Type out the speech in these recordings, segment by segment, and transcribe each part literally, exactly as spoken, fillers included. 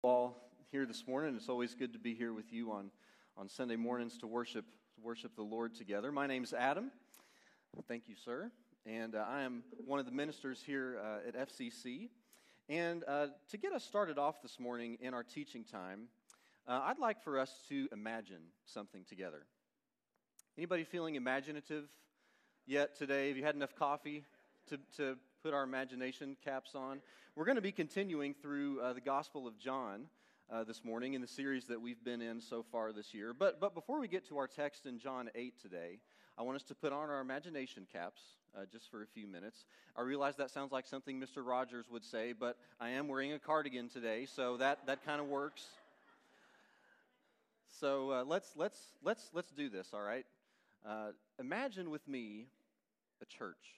All here this morning. It's always good to be here with you on, on Sunday mornings to worship to worship the Lord together. My name's Adam. Thank you, sir. And uh, I am one of the ministers here uh, at F C C. And uh, to get us started off this morning in our teaching time, uh, I'd like for us to imagine something together. Anybody feeling imaginative yet today? Have you had enough coffee to, to put our imagination caps on? We're going to be continuing through uh, the Gospel of John uh, this morning in the series that we've been in so far this year. But but before we get to our text in John eight today, I want us to put on our imagination caps uh, just for a few minutes. I realize that sounds like something Mister Rogers would say, but I am wearing a cardigan today, so that, that kind of works. So uh, let's let's let's let's do this. All right. Uh, imagine with me a church.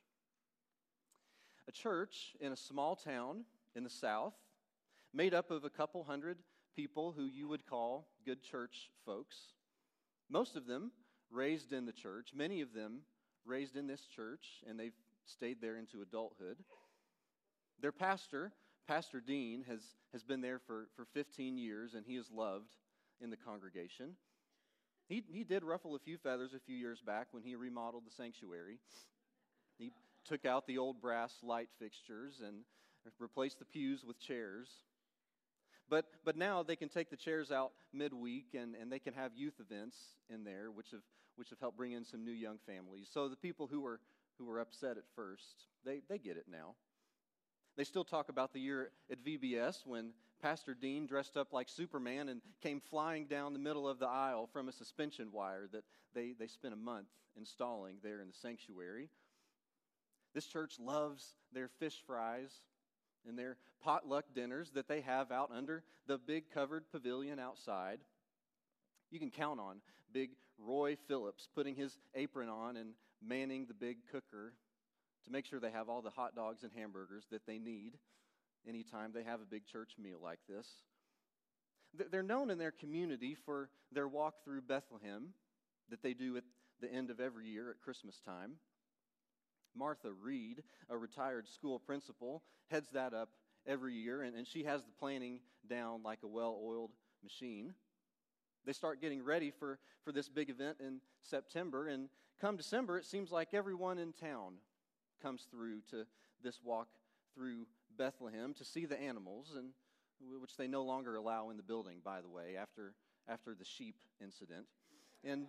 A church in a small town in the South, made up of a couple hundred people who you would call good church folks. Most of them raised in the church, many of them raised in this church, and they've stayed there into adulthood. Their pastor, Pastor Dean, has, has been there for, for fifteen years, and he is loved in the congregation. He, he did ruffle a few feathers a few years back when he remodeled the sanctuary. He took out the old brass light fixtures and replaced the pews with chairs. But but now they can take the chairs out midweek and, and they can have youth events in there, which have which have helped bring in some new young families. So the people who were who were upset at first, they, they get it now. They still talk about the year at V B S when Pastor Dean dressed up like Superman and came flying down the middle of the aisle from a suspension wire that they, they spent a month installing there in the sanctuary. This church loves their fish fries and their potluck dinners that they have out under the big covered pavilion outside. You can count on big Roy Phillips putting his apron on and manning the big cooker to make sure they have all the hot dogs and hamburgers that they need anytime they have a big church meal like this. They're known in their community for their walk through Bethlehem that they do at the end of every year at Christmas time. Martha Reed, a retired school principal, heads that up every year, and, and she has the planning down like a well-oiled machine. They start getting ready for, for this big event in September, and come December, it seems like everyone in town comes through to this walk through Bethlehem to see the animals, and which they no longer allow in the building, by the way, after, after the sheep incident. And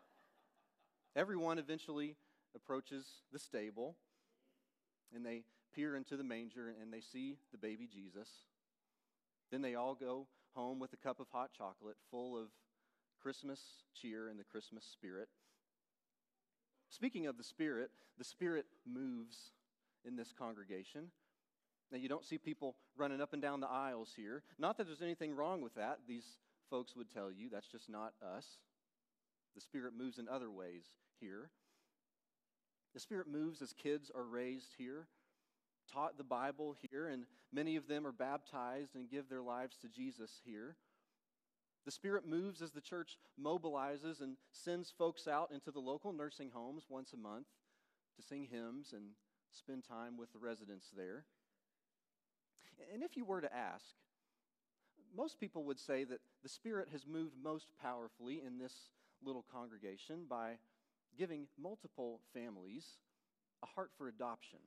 everyone eventually approaches the stable, and they peer into the manger, and they see the baby Jesus. Then they all go home with a cup of hot chocolate full of Christmas cheer and the Christmas spirit. Speaking of the Spirit, the Spirit moves in this congregation. Now, you don't see people running up and down the aisles here. Not that there's anything wrong with that. These folks would tell you that's just not us. The Spirit moves in other ways here. The Spirit moves as kids are raised here, taught the Bible here, and many of them are baptized and give their lives to Jesus here. The Spirit moves as the church mobilizes and sends folks out into the local nursing homes once a month to sing hymns and spend time with the residents there. And if you were to ask, most people would say that the Spirit has moved most powerfully in this little congregation by giving multiple families a heart for adoption.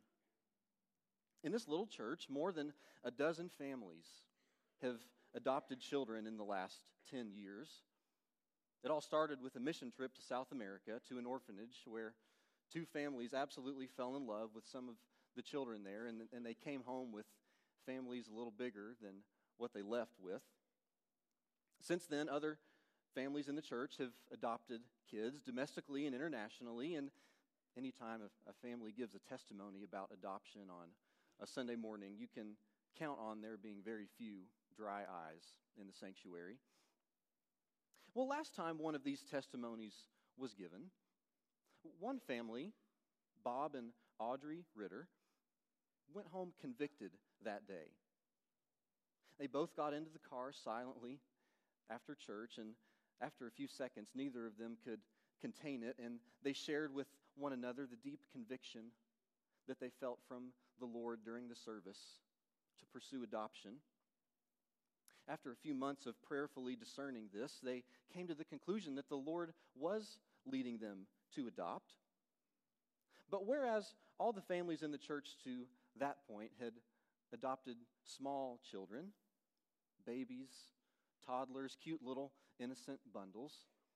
In this little church, more than a dozen families have adopted children in the last ten years. It all started with a mission trip to South America to an orphanage where two families absolutely fell in love with some of the children there, and, and they came home with families a little bigger than what they left with. Since then, other families in the church have adopted kids domestically and internationally, and anytime a, a family gives a testimony about adoption on a Sunday morning, you can count on there being very few dry eyes in the sanctuary. Well, last time one of these testimonies was given, one family, Bob and Audrey Ritter, went home convicted that day. They both got into the car silently after church, and after a few seconds, neither of them could contain it, and they shared with one another the deep conviction that they felt from the Lord during the service to pursue adoption. after a few months of prayerfully discerning this, they came to the conclusion that the Lord was leading them to adopt. But whereas all the families in the church to that point had adopted small children, babies, toddlers, cute little innocent bundles,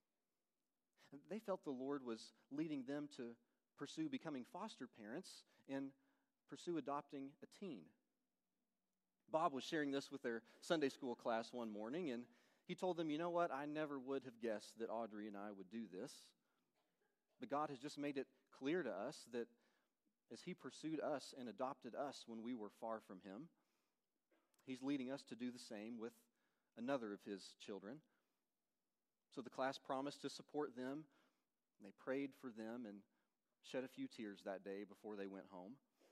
they felt the Lord was leading them to pursue becoming foster parents and pursue adopting a teen. Bob was sharing this with their Sunday school class one morning, and he told them, you know what, I never would have guessed that Audrey and I would do this. But God has just made it clear to us that as He pursued us and adopted us when we were far from Him, He's leading us to do the same with another of His children. So the class promised to support them. And they prayed for them and shed a few tears that day before they went home.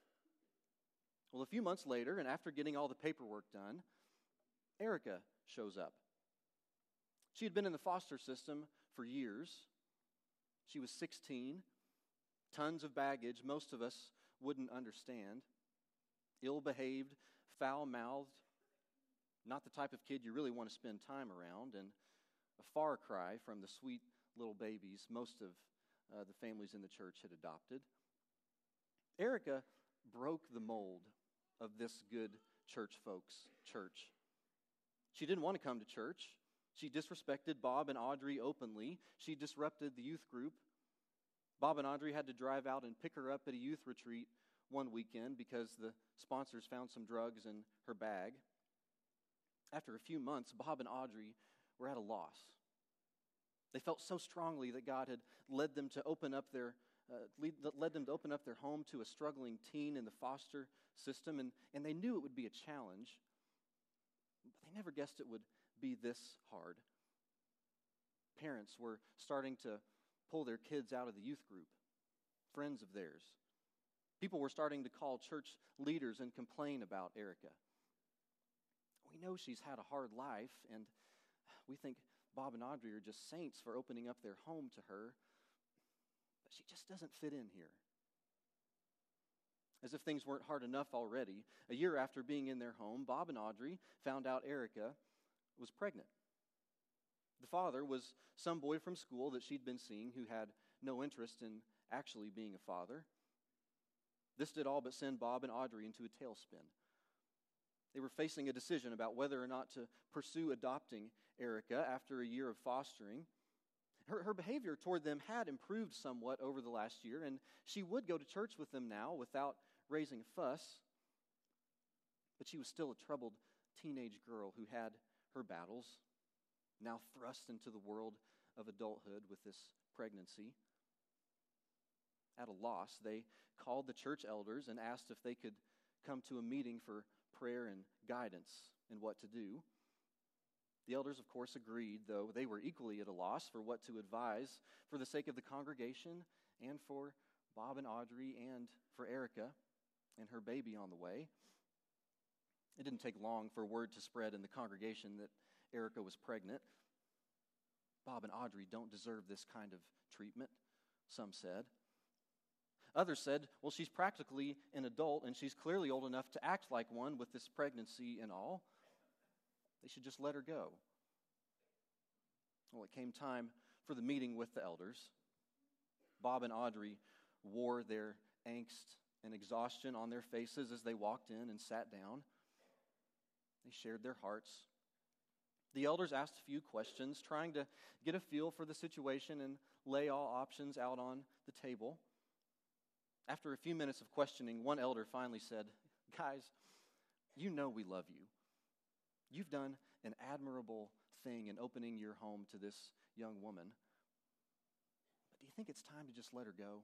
Well, a few months later, and after getting all the paperwork done, Erica shows up. She had been in the foster system for years. She was sixteen, tons of baggage most of us wouldn't understand, ill-behaved, foul-mouthed, not the type of kid you really want to spend time around, and a far cry from the sweet little babies most of uh, the families in the church had adopted. Erica broke the mold of this good church folks' church. She didn't want to come to church. She disrespected Bob and Audrey openly. She disrupted the youth group. Bob and Audrey had to drive out and pick her up at a youth retreat one weekend because the sponsors found some drugs in her bag. After a few months, Bob and Audrey were at a loss. They felt so strongly that God had led them to open up their uh, lead, led them to open up their home to a struggling teen in the foster system, and, and they knew it would be a challenge, but they never guessed it would be this hard. Parents were starting to pull their kids out of the youth group, friends of theirs. People were starting to call church leaders and complain about Erica. We know she's had a hard life, and we think Bob and Audrey are just saints for opening up their home to her, but she just doesn't fit in here. As if things weren't hard enough already, a year after being in their home, Bob and Audrey found out Erica was pregnant. The father was some boy from school that she'd been seeing who had no interest in actually being a father. This did all but send Bob and Audrey into a tailspin. They were facing a decision about whether or not to pursue adopting Erica after a year of fostering. Her, her behavior toward them had improved somewhat over the last year, and she would go to church with them now without raising a fuss. But she was still a troubled teenage girl who had her battles, now thrust into the world of adulthood with this pregnancy. At a loss, they called the church elders and asked if they could come to a meeting for prayer and guidance in what to do. The elders, of course, agreed, though they were equally at a loss for what to advise for the sake of the congregation and for Bob and Audrey and for Erica and her baby on the way. It didn't take long for word to spread in the congregation that Erica was pregnant. Bob and Audrey don't deserve this kind of treatment, some said. Others said, well, she's practically an adult and she's clearly old enough to act like one with this pregnancy and all. They should just let her go. Well, it came time for the meeting with the elders. Bob and Audrey wore their angst and exhaustion on their faces as they walked in and sat down. They shared their hearts. The elders asked a few questions, trying to get a feel for the situation and lay all options out on the table. After a few minutes of questioning, one elder finally said, guys, you know we love you. You've done an admirable thing in opening your home to this young woman. But do you think it's time to just let her go?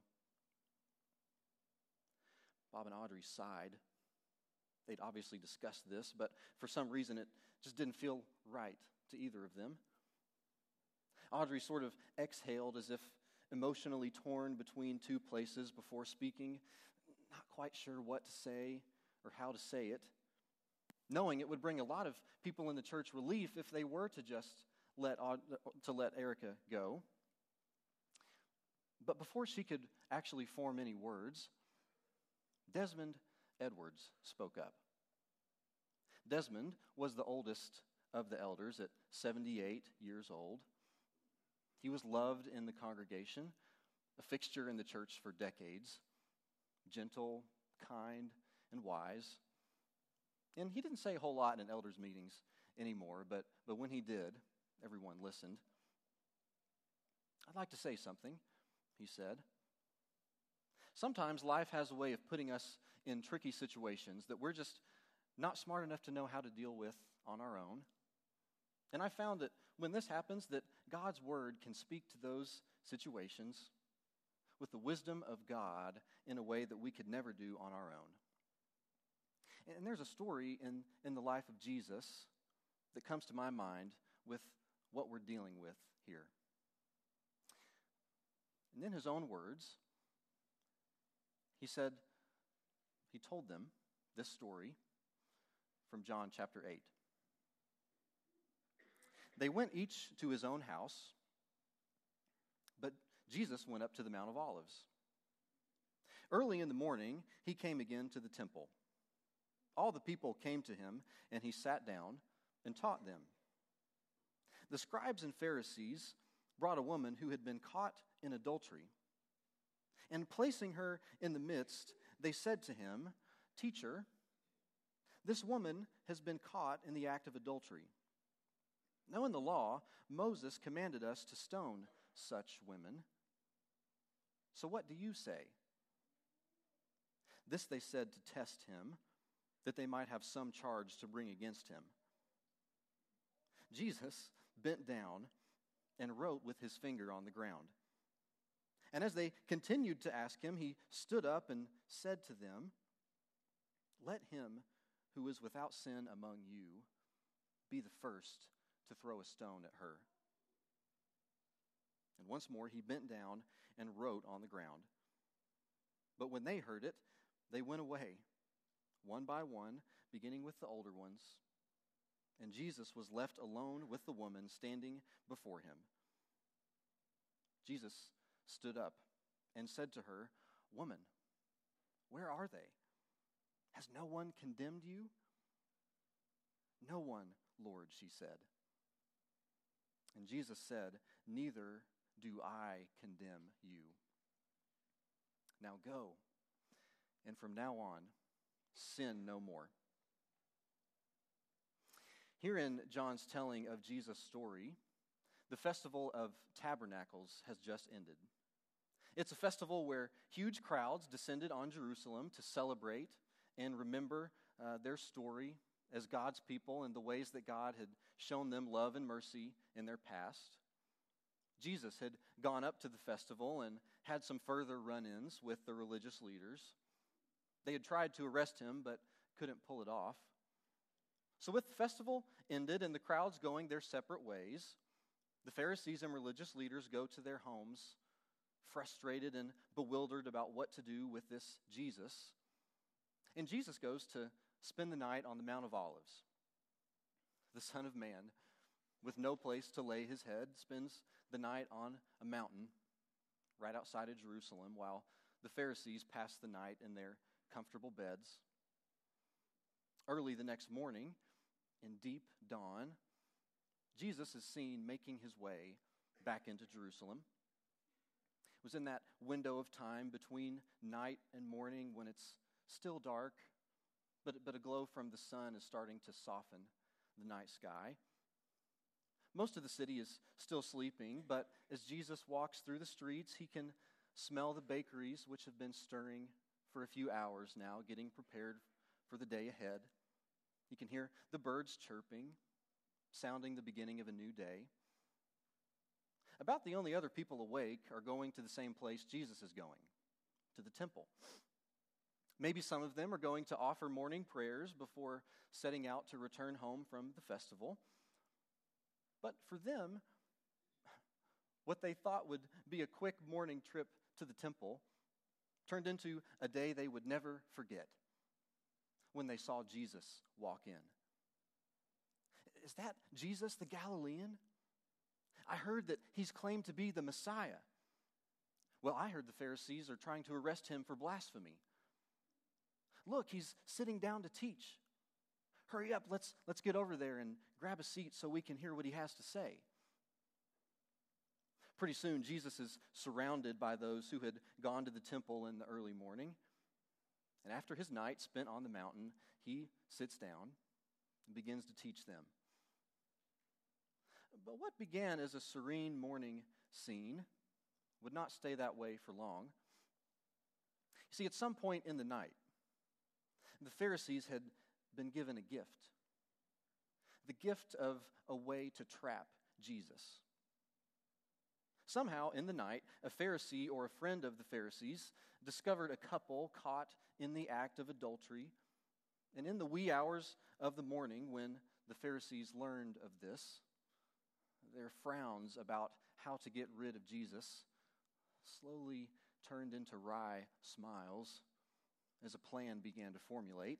Bob and Audrey sighed. They'd obviously discussed this, but for some reason it just didn't feel right to either of them. Audrey sort of exhaled as if emotionally torn between two places before speaking, not quite sure what to say or how to say it, knowing it would bring a lot of people in the church relief if they were to just let to let Erica go. But before she could actually form any words, Desmond Edwards spoke up. Desmond was the oldest of the elders at seventy-eight years old. He was loved in the congregation, a fixture in the church for decades, gentle, kind, and wise. And he didn't say a whole lot in elders' meetings anymore, but, but when he did, everyone listened. "I'd like to say something," he said. Sometimes life has a way of putting us in tricky situations that we're just not smart enough to know how to deal with on our own. And I found that when this happens, that God's word can speak to those situations with the wisdom of God in a way that we could never do on our own. And there's a story in, in the life of Jesus that comes to my mind with what we're dealing with here. And in his own words, he said, he told them this story from John chapter eight. They went each to his own house, but Jesus went up to the Mount of Olives. Early in the morning, he came again to the temple. All the people came to him, and he sat down and taught them. The scribes and Pharisees brought a woman who had been caught in adultery. And placing her in the midst, they said to him, "Teacher, this woman has been caught in the act of adultery. Now in the law, Moses commanded us to stone such women. So what do you say?" This they said to test him, that they might have some charge to bring against him. Jesus bent down and wrote with his finger on the ground. And as they continued to ask him, he stood up and said to them, "Let him who is without sin among you be the first to throw a stone at her." And once more he bent down and wrote on the ground. But when they heard it, they went away, one by one, beginning with the older ones. And Jesus was left alone with the woman standing before him. Jesus stood up and said to her, "Woman, where are they? Has no one condemned you?" "No one, Lord," she said. And Jesus said, "Neither do I condemn you. Now go, and from now on, sin no more." Here in John's telling of Jesus' story, the Festival of Tabernacles has just ended. It's a festival where huge crowds descended on Jerusalem to celebrate and remember uh, their story as God's people and the ways that God had shown them love and mercy in their past. Jesus had gone up to the festival and had some further run-ins with the religious leaders. They had tried to arrest him, but couldn't pull it off. So with the festival ended and the crowds going their separate ways, the Pharisees and religious leaders go to their homes, frustrated and bewildered about what to do with this Jesus. And Jesus goes to spend the night on the Mount of Olives. The Son of Man, with no place to lay his head, spends the night on a mountain right outside of Jerusalem, while the Pharisees pass the night in their comfortable beds. Early the next morning, in deep dawn, Jesus is seen making his way back into Jerusalem. It was in that window of time between night and morning when it's still dark, but, but a glow from the sun is starting to soften the night sky. Most of the city is still sleeping, but as Jesus walks through the streets, he can smell the bakeries which have been stirring for a few hours now, getting prepared for the day ahead. He can hear the birds chirping, sounding the beginning of a new day. About the only other people awake are going to the same place Jesus is going, to the temple. Maybe some of them are going to offer morning prayers before setting out to return home from the festival. But for them, what they thought would be a quick morning trip to the temple turned into a day they would never forget when they saw Jesus walk in. Is that Jesus the Galilean? I heard that he's claimed to be the Messiah. Well, I heard the Pharisees are trying to arrest him for blasphemy. Look, he's sitting down to teach. Hurry up, let's, let's get over there and grab a seat so we can hear what he has to say. Pretty soon, Jesus is surrounded by those who had gone to the temple in the early morning. And after his night spent on the mountain, he sits down and begins to teach them. But what began as a serene morning scene would not stay that way for long. You see, at some point in the night, the Pharisees had been given a gift. The gift of a way to trap Jesus. Somehow, in the night, a Pharisee or a friend of the Pharisees discovered a couple caught in the act of adultery. And in the wee hours of the morning, when the Pharisees learned of this, their frowns about how to get rid of Jesus slowly turned into wry smiles as a plan began to formulate.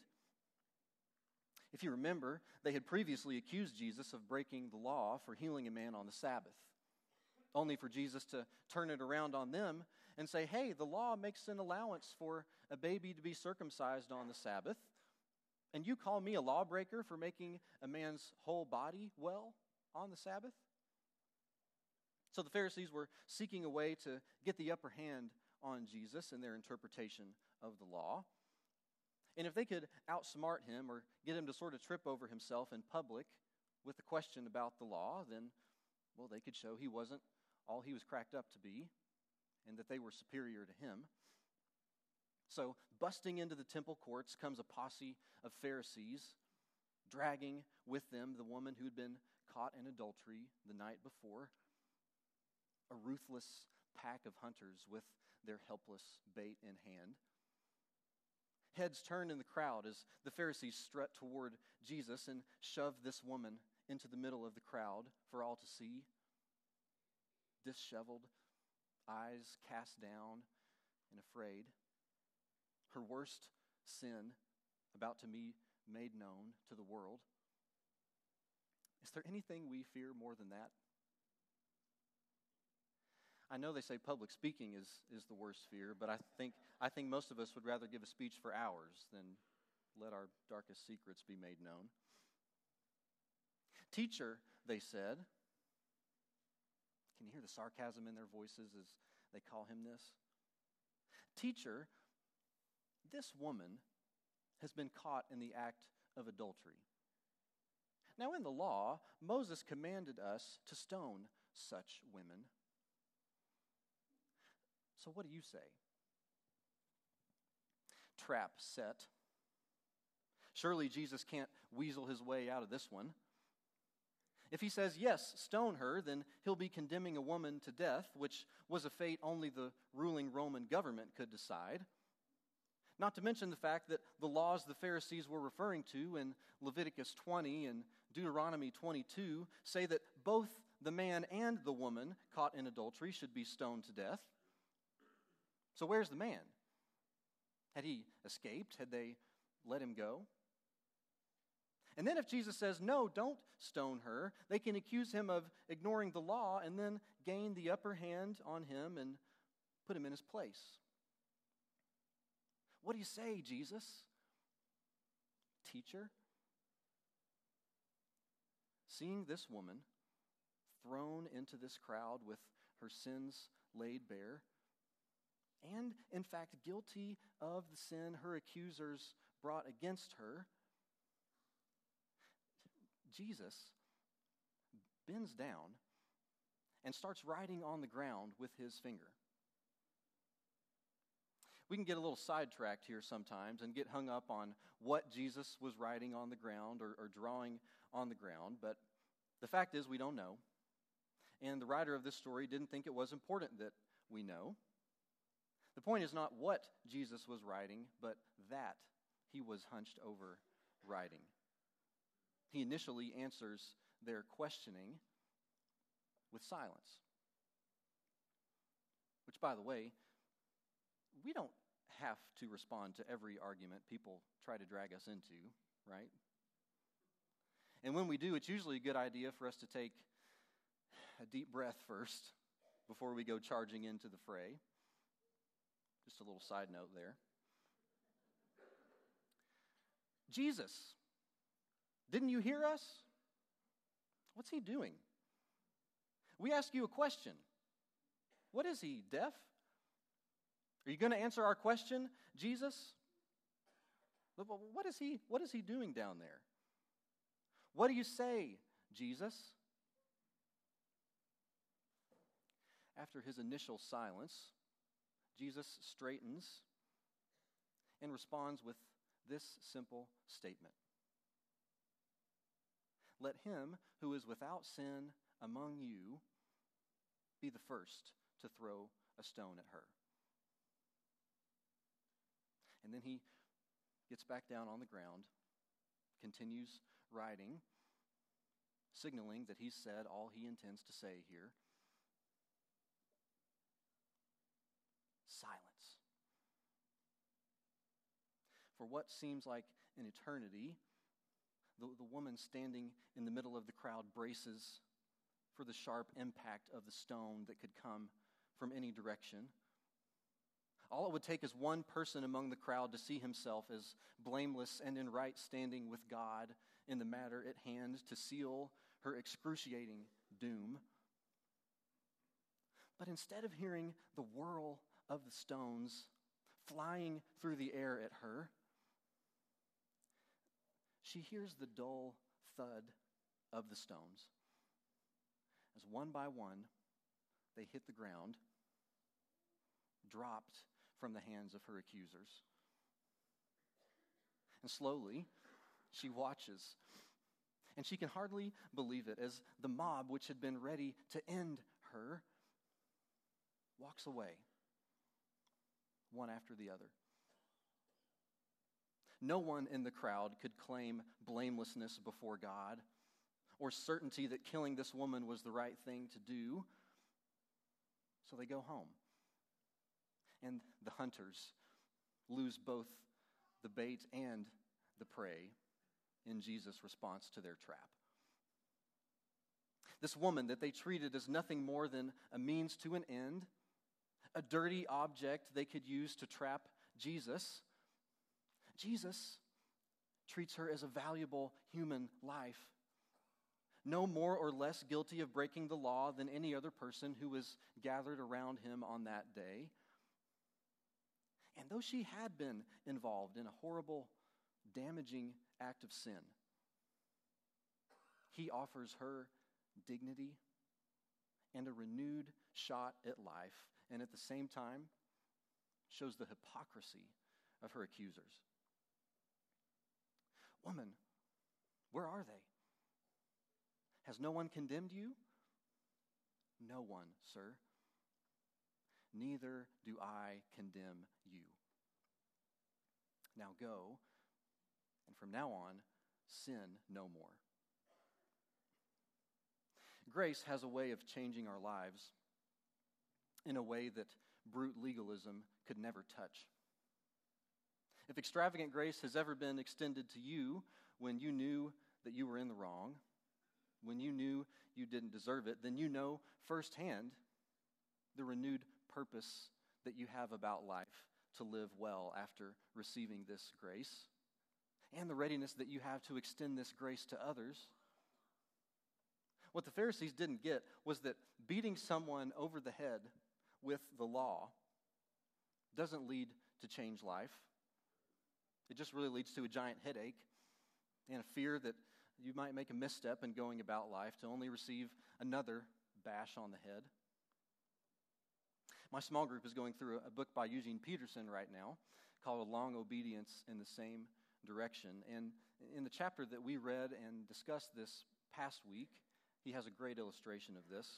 If you remember, they had previously accused Jesus of breaking the law for healing a man on the Sabbath, only for Jesus to turn it around on them and say, hey, the law makes an allowance for a baby to be circumcised on the Sabbath, and you call me a lawbreaker for making a man's whole body well on the Sabbath? So the Pharisees were seeking a way to get the upper hand on Jesus in their interpretation of the law. And if they could outsmart him or get him to sort of trip over himself in public with a question about the law, then, well, they could show he wasn't all he was cracked up to be and that they were superior to him. So, busting into the temple courts comes a posse of Pharisees, dragging with them the woman who had been caught in adultery the night before, a ruthless pack of hunters with their helpless bait in hand. Heads turn in the crowd as the Pharisees strut toward Jesus and shove this woman into the middle of the crowd for all to see. Disheveled, eyes cast down and afraid. Her worst sin about to be made known to the world. Is there anything we fear more than that? I know they say public speaking is, is the worst fear, but I think I think most of us would rather give a speech for hours than let our darkest secrets be made known. Teacher, they said. Can you hear the sarcasm in their voices as they call him this? Teacher, this woman has been caught in the act of adultery. Now in the law, Moses commanded us to stone such women. So what do you say? Trap set. Surely Jesus can't weasel his way out of this one. If he says, yes, stone her, then he'll be condemning a woman to death, which was a fate only the ruling Roman government could decide. Not to mention the fact that the laws the Pharisees were referring to in Leviticus twenty and Deuteronomy twenty-two say that both the man and the woman caught in adultery should be stoned to death. So where's the man? Had he escaped? Had they let him go? And then if Jesus says, no, don't stone her, they can accuse him of ignoring the law and then gain the upper hand on him and put him in his place. What do you say, Jesus? Teacher? Seeing this woman thrown into this crowd with her sins laid bare, and in fact guilty of the sin her accusers brought against her, Jesus bends down and starts writing on the ground with his finger. We can get a little sidetracked here sometimes and get hung up on what Jesus was writing on the ground or, or drawing on the ground, but the fact is we don't know. And the writer of this story didn't think it was important that we know. The point is not what Jesus was writing, but that he was hunched over writing. He initially answers their questioning with silence. Which, by the way, we don't have to respond to every argument people try to drag us into, right? And when we do, it's usually a good idea for us to take a deep breath first before we go charging into the fray. Just a little side note there. Jesus Didn't you hear us? What's he doing? We ask you a question. What is he, deaf? Are you going to answer our question, Jesus? What is he, what is he doing down there? What do you say, Jesus? After his initial silence, Jesus straightens and responds with this simple statement. Let him who is without sin among you be the first to throw a stone at her. And then he gets back down on the ground, continues writing, signaling that he's said all he intends to say here. Silence. For what seems like an eternity, the, the woman standing in the middle of the crowd braces for the sharp impact of the stone that could come from any direction. All it would take is one person among the crowd to see himself as blameless and in right standing with God in the matter at hand to seal her excruciating doom. But instead of hearing the whirl of the stones flying through the air at her, she hears the dull thud of the stones as one by one they hit the ground, dropped from the hands of her accusers. And slowly, she watches, and she can hardly believe it as the mob, which had been ready to end her, walks away, one after the other. No one in the crowd could claim blamelessness before God or certainty that killing this woman was the right thing to do. So they go home. And the hunters lose both the bait and the prey in Jesus' response to their trap. This woman that they treated as nothing more than a means to an end, a dirty object they could use to trap Jesus, Jesus treats her as a valuable human life, no more or less guilty of breaking the law than any other person who was gathered around him on that day. And though she had been involved in a horrible, damaging act of sin, he offers her dignity and a renewed shot at life, and at the same time shows the hypocrisy of her accusers. Woman, where are they? Has no one condemned you? No one, sir. Neither do I condemn you. Now go, and from now on, sin no more. Grace has a way of changing our lives in a way that brute legalism could never touch. If extravagant grace has ever been extended to you when you knew that you were in the wrong, when you knew you didn't deserve it, then you know firsthand the renewed purpose that you have about life to live well after receiving this grace, and the readiness that you have to extend this grace to others. What the Pharisees didn't get was that beating someone over the head with the law doesn't lead to change life. It just really leads to a giant headache and a fear that you might make a misstep in going about life to only receive another bash on the head. My small group is going through a book by Eugene Peterson right now called A Long Obedience in the Same Direction. And in the chapter that we read and discussed this past week, he has a great illustration of this.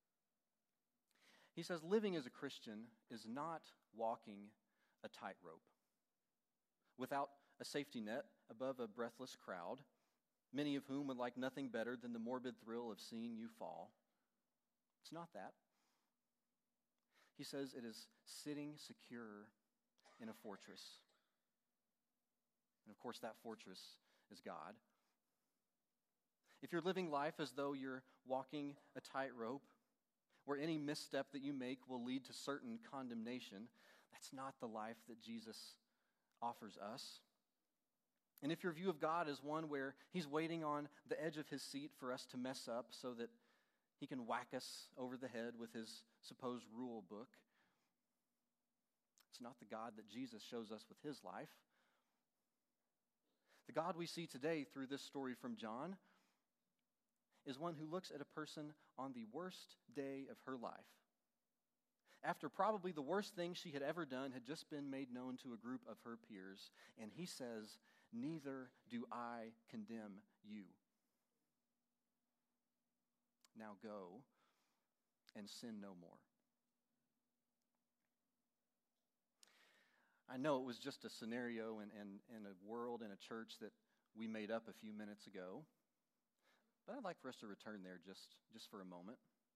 He says, living as a Christian is not walking a tightrope without a safety net above a breathless crowd, many of whom would like nothing better than the morbid thrill of seeing you fall. It's not that. He says it is sitting secure in a fortress. And of course, that fortress is God. If you're living life as though you're walking a tightrope, where any misstep that you make will lead to certain condemnation, that's not the life that Jesus offers us. And if your view of God is one where he's waiting on the edge of his seat for us to mess up so that he can whack us over the head with his supposed rule book, it's not the God that Jesus shows us with his life. The God we see today through this story from John is one who looks at a person on the worst day of her life. After probably the worst thing she had ever done had just been made known to a group of her peers, and he says, "Neither do I condemn you. Now go and sin no more." I know it was just a scenario and, and, and a world and a church that we made up a few minutes ago, but I'd like for us to return there just, just for a moment.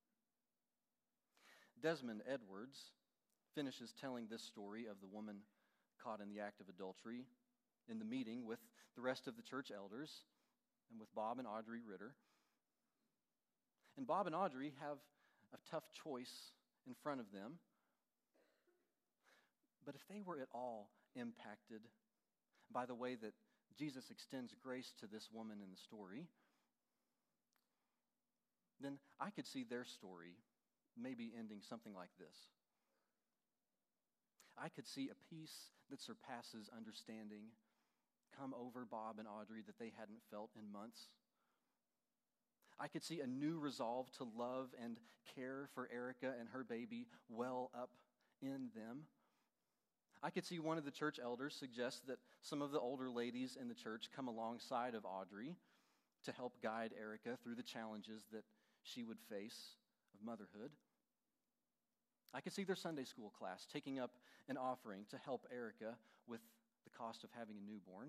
Desmond Edwards finishes telling this story of the woman caught in the act of adultery in the meeting with the rest of the church elders and with Bob and Audrey Ritter. And Bob and Audrey have a tough choice in front of them. But if they were at all impacted by the way that Jesus extends grace to this woman in the story, then I could see their story maybe ending something like this. I could see a peace that surpasses understanding come over Bob and Audrey that they hadn't felt in months. I could see a new resolve to love and care for Erica and her baby well up in them. I could see one of the church elders suggest that some of the older ladies in the church come alongside of Audrey to help guide Erica through the challenges that she would face of motherhood. I could see their Sunday school class taking up an offering to help Erica with the cost of having a newborn.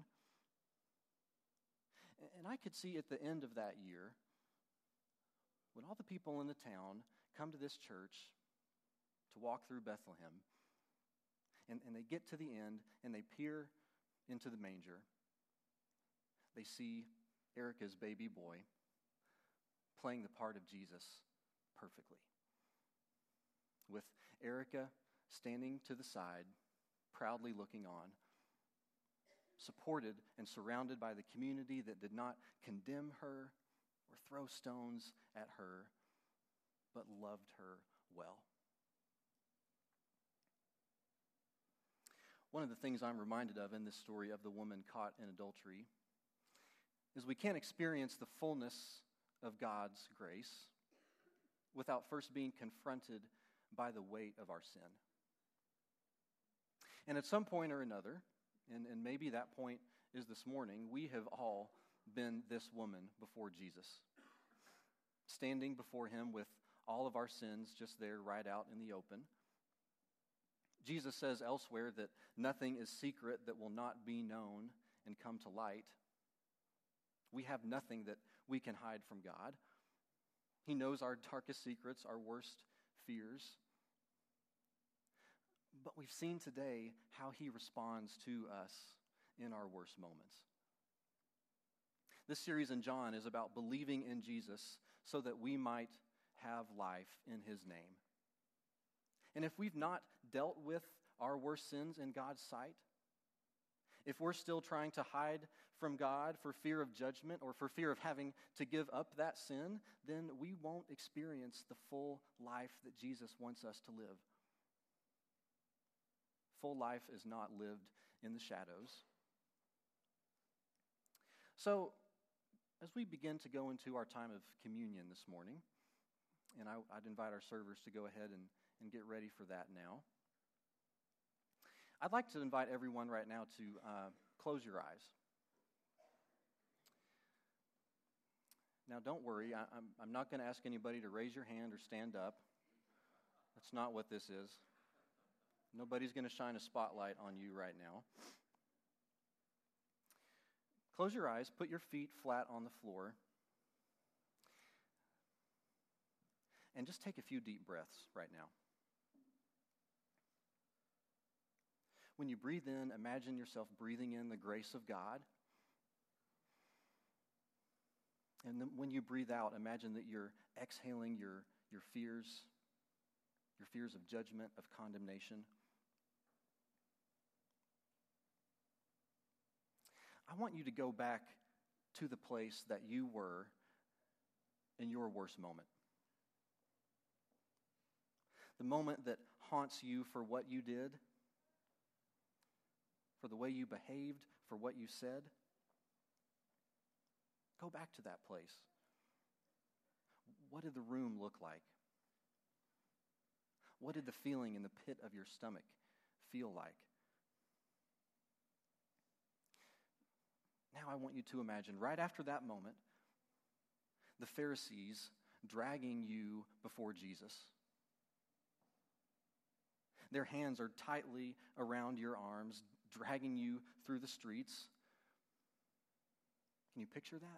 And I could see at the end of that year, when all the people in the town come to this church to walk through Bethlehem, and, and they get to the end and they peer into the manger, they see Erica's baby boy playing the part of Jesus perfectly, with Erica standing to the side, proudly looking on, supported and surrounded by the community that did not condemn her or throw stones at her, but loved her well. One of the things I'm reminded of in this story of the woman caught in adultery is we can't experience the fullness of God's grace without first being confronted by the weight of our sin. And at some point or another, and, and maybe that point is this morning, we have all been this woman before Jesus, standing before him with all of our sins just there right out in the open. Jesus says elsewhere that nothing is secret that will not be known and come to light. We have nothing that we can hide from God. He knows our darkest secrets, our worst fears. But we've seen today how he responds to us in our worst moments. This series in John is about believing in Jesus so that we might have life in his name. And if we've not dealt with our worst sins in God's sight, if we're still trying to hide from God for fear of judgment or for fear of having to give up that sin, then we won't experience the full life that Jesus wants us to live. Full life is not lived in the shadows. So, as we begin to go into our time of communion this morning, and I, I'd invite our servers to go ahead and, and get ready for that now. I'd like to invite everyone right now to uh, close your eyes. Now, don't worry. I, I'm, I'm not going to ask anybody to raise your hand or stand up. That's not what this is. Nobody's going to shine a spotlight on you right now. Close your eyes. Put your feet flat on the floor. And just take a few deep breaths right now. When you breathe in, imagine yourself breathing in the grace of God. And then when you breathe out, imagine that you're exhaling your, your fears, your fears of judgment, of condemnation. I want you to go back to the place that you were in your worst moment. The moment that haunts you for what you did, for the way you behaved, for what you said. Go back to that place. What did the room look like? What did the feeling in the pit of your stomach feel like? Now I want you to imagine, right after that moment, the Pharisees dragging you before Jesus. Their hands are tightly around your arms, dragging you through the streets. Can you picture that?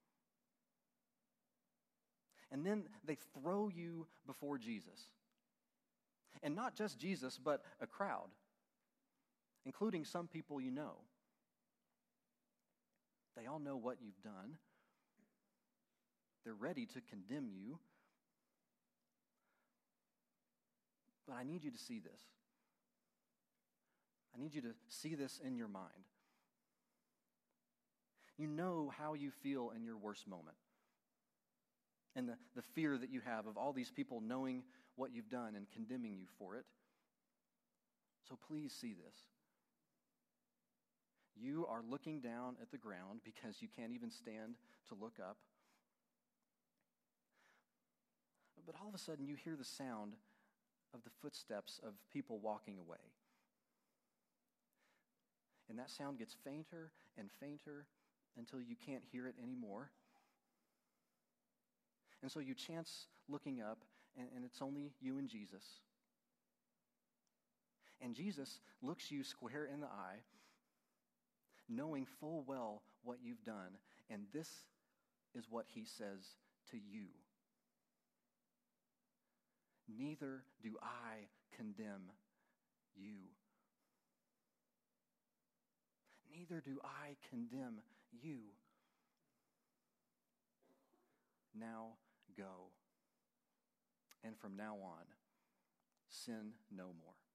And then they throw you before Jesus. And not just Jesus, but a crowd, including some people you know. They all know what you've done. They're ready to condemn you. But I need you to see this. I need you to see this in your mind. You know how you feel in your worst moment. And the, the fear that you have of all these people knowing what you've done and condemning you for it. So please see this. You are looking down at the ground because you can't even stand to look up. But all of a sudden you hear the sound of the footsteps of people walking away. And that sound gets fainter and fainter until you can't hear it anymore. And so you chance looking up, and, and it's only you and Jesus. And Jesus looks you square in the eye, knowing full well what you've done, and this is what he says to you. Neither do I condemn you. Neither do I condemn you. Now go. And from now on, sin no more.